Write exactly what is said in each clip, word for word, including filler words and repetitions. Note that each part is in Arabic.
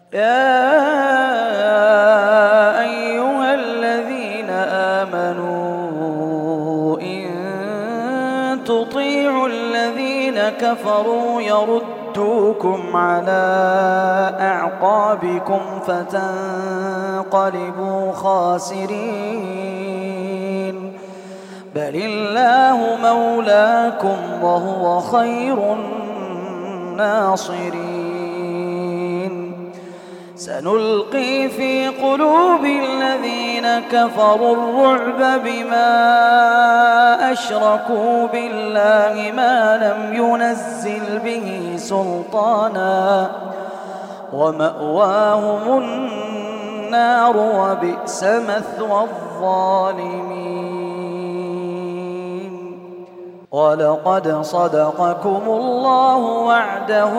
يا أيها الذين آمنوا إن تطيعوا الذين كفروا يردوكم على أعقابكم فتنقلبوا خاسرين. بل الله مولاكم وهو خير الناصرين. سنلقي في قلوب الذين كفروا الرعب بما أشركوا بالله ما لم ينزل به سلطانا ومأواهم النار وبئس مثوى الظالمين. ولقد صدقكم الله وعده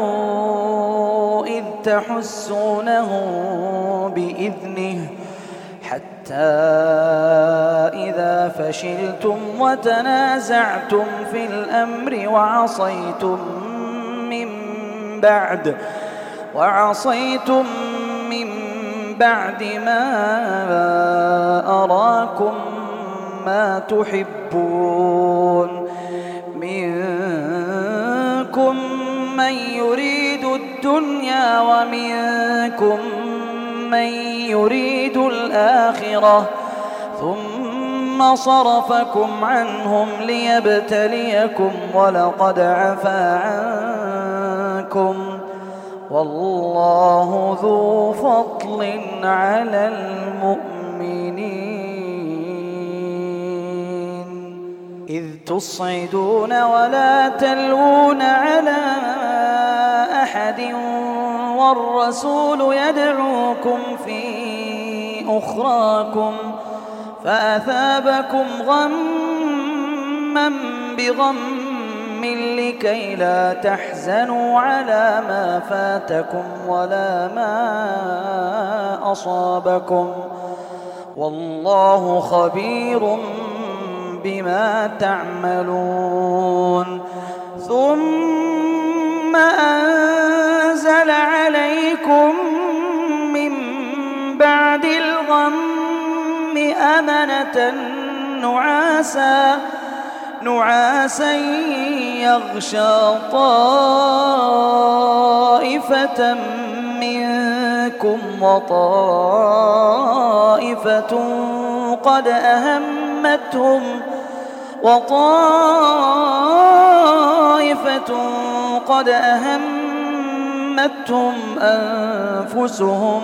إذ تحسونهم بإذنه حتى إذا فشلتم وتنازعتم في الأمر وعصيتم من بعد وعصيتم من بعد ما أراكم ما تحبون منكم من يريد الدنيا ومنكم من يريد الآخرة ثم صرفكم عنهم ليبتليكم ولقد عفا عنكم والله ذو فضل على المؤمنين. إذ تصعدون ولا تلوون على أحد والرسول يدعوكم في أخراكم فأثابكم غما بغم لكي لا تحزنوا على ما فاتكم ولا ما أصابكم والله خبير بما تعملون. ثم أنزل عليكم من بعد الغم أمنة نعاسا نعاسا يغشى طائفة منكم وطائفة قد أهمتهم وطائفة قد أهمتهم أنفسهم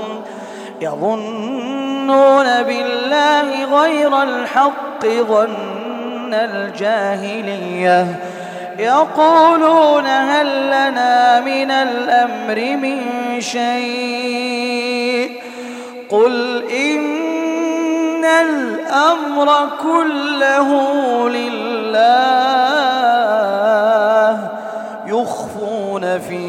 يظنون بالله غير الحق ظن الجاهلية يقولون هل لنا من الأمر من شيء قل إن الأمر كله لله يخفون في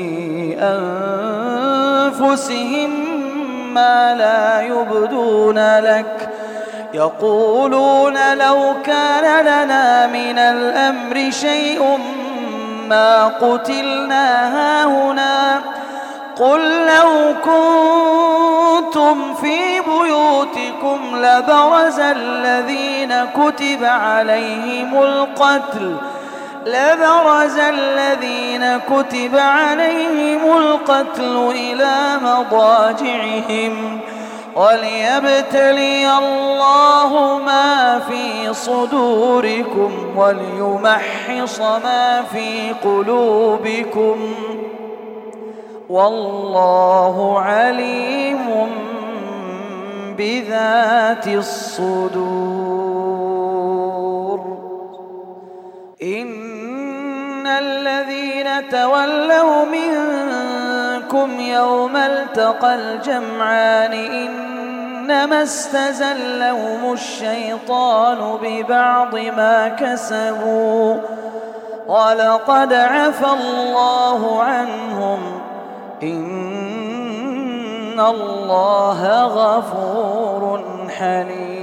أنفسهم ما لا يبدون لك يقولون لو كان لنا من الأمر شيء ما قتلنا هاهنا قل لو كنتم في بيوتكم لبرز الذين كتب عليهم القتل لبرز الذين كتب عليهم القتل إلى مضاجعهم وليبتلي الله ما في صدوركم وليمحص ما في قلوبكم والله عليم بذات الصدور. إن الذين تولوا منكم يوم التقى الجمعان إنما استزلهم الشيطان ببعض ما كسبوا ولقد عفى الله عنهم إن الله غفور حليم.